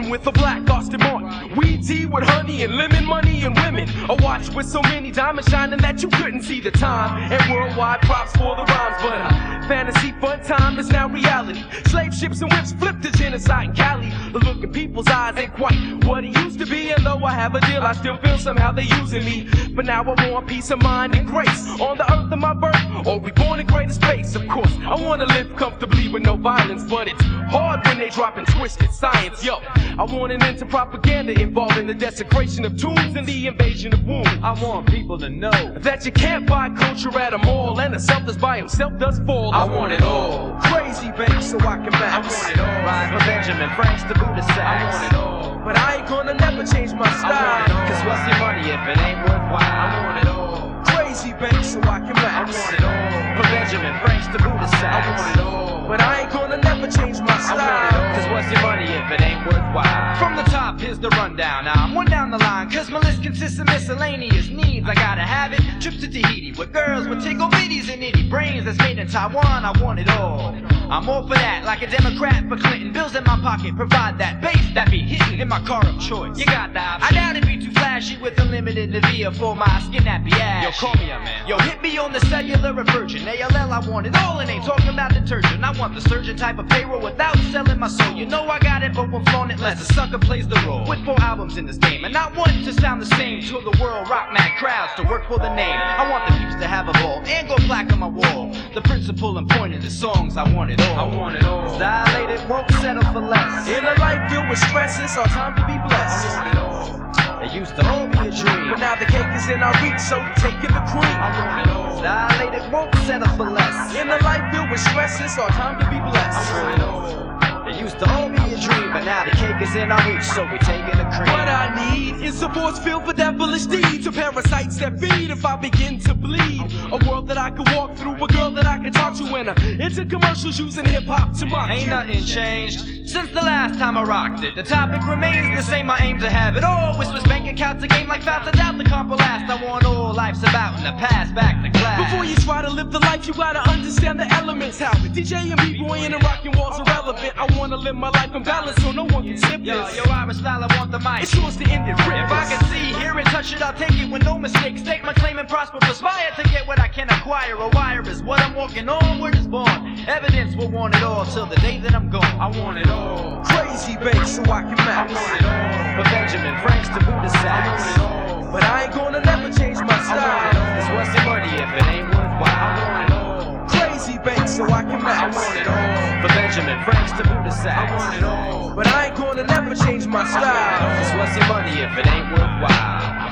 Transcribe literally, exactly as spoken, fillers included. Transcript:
Martin with a black Aston Martin. Weed tea with honey and lemon, money and women. A watch with so many diamonds shining that you couldn't see the time. And worldwide props for the rhymes, but uh, fantasy fun time is now reality. Slave ships and whips flip to genocide in Cali. The look in people's eyes ain't quite what it used to be. And though I have a deal, I still feel somehow they using me. But now I want peace of mind and grace on the earth of my birth, or reborn in greater space. Of course, I wanna live comfortably with no violence, but it's hard when they dropping twisted science. Yo, I want an end to propaganda involving the desecration of tombs and the invasion of wombs. I want people to know that you can't buy culture at a mall, and a selfless by himself does fall. I want it all. Crazy bank so I can max. I want it all. Ride from Benjamin Franks to Buddha Sacks. I want it all. But I ain't gonna never change my style. I want it all. Cause what's your money if it ain't worthwhile? I want it all. Crazy bank so I can max. I want it all. From Benjamin Franks to Buddha Sacks. I want it all. But I ain't gonna never change my style. I want it all. Cause what's your money if it ain't worthwhile? From the top, here's the rundown. Now I'm one down the line, cause my list consists of miscellaneous needs. I gotta have it. Trip to Tahiti with girls with tickle bitties and itty brains that's made in Taiwan. I want it all. I'm all for that, like a Democrat for Clinton. Bills in my pocket provide that bass that be hitting in my car of choice. You got the option. I doubt it'd be too flashy with unlimited Nivea for my skin nappy ass. Yo, call me up, man. Yo, hit me on the cellular or virgin. A L L, I want it all and ain't talking about detergent. I want the surgeon type of payroll without selling my soul. You know I got it, but won't flaunt it unless the sucker plays the role. With four albums in this game, and not one to sound the same to the world rock mad crowds to work for the name. I want the peeps to have a ball and go black on my wall. The principle and point of the songs, I want it all. I want it all. Dilated, won't settle for less. In a life filled with stress, it's our time to be blessed. I want it all. It used to all be a dream, But now the cake is in our reach, so we taking the cream. I want it all. Dilated, won't settle for less. In a life filled with stress, it's our time to be blessed. I want it all. It used to all be a dream, but now the cake is in our reach, so we're taking the cream. What I need is a force filled with devilish deeds, of parasites that feed if I begin to bleed. A world that I could walk through, a girl that I could talk to, and uh, into commercials using hip hop to mock. Ain't nothing changed since the last time I rocked it. The topic remains the same, I aim to have it all. Whispers bank accounts, a game like fountains out the comp will last. I want all life's about in the past, back to class. Before you try to live the life, you gotta understand the elements. How D J and B-boy and the rockin' walls are relevant. I wanna live my life in balance so no one can skip Yo, this. yo, Irish style, I want the mic. It's yours to end it, rip. If I can see, hear it, touch it, I'll take it with no mistakes. Stake my claim and prosper, perspire to get what I can acquire. A wire is what I'm walking on, word is born. Evidence will want it all till the day that I'm gone. I want it all. Crazy bass so I can I max. want it all. From Benjamin Franks to Buddha I Sacks. want it all. But I ain't gonna never change my I want it style. all. Cause what's the money if it ain't worthwhile? I want it all. Crazy bass so I can I max. want it all. From Benjamin Franks to Buddha I Sacks. want it all. But I ain't gonna never change my style. Cause what's your money if it ain't worthwhile?